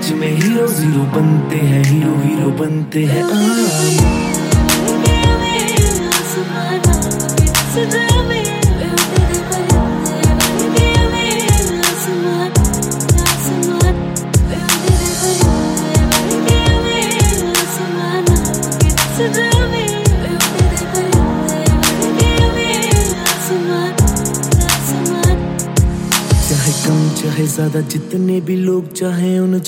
सच में hero zero बनते हैं, हीरो हीरो बनते हैं। चाहे कम चाहे ज्यादा जितने भी लोग चाहे उन